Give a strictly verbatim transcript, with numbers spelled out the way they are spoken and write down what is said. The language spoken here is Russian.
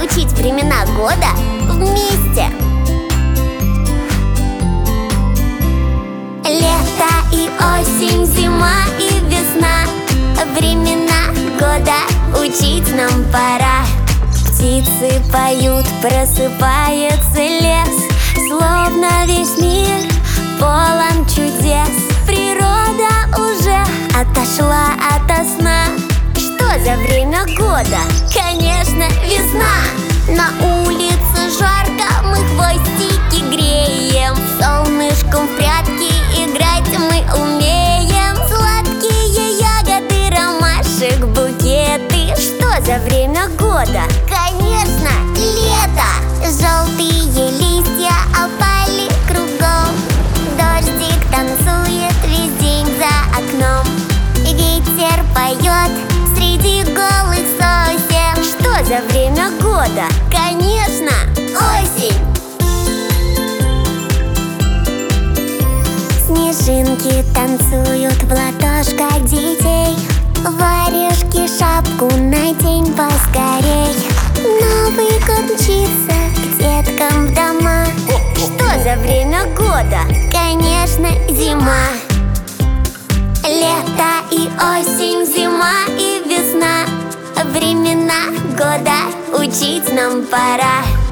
учить времена года вместе. Лето и осень, зима и весна, времена года учить нам пора. Птицы поют, просыпается лес, словно весь мир полон чудес. Природа уже отошла ото сна. Что за время года? Конечно, весна. На улице жарко, мы хвостики греем, солнышком в прятки играть мы умеем. Сладкие ягоды, ромашек, букеты. Что за время года? Конечно, лето. Желтые листья опали кругом, дождик танцует весь день за окном, и ветер поет среди голых сосен. Что за время года? Конечно, осень. Снежинки танцуют в ладошках детей, варежки, шапку надень поскорей. Новый год мчится к деткам в дома. Что за время года? Конечно, зима. Лето и осень, зима и весна, времена года учить нам пора.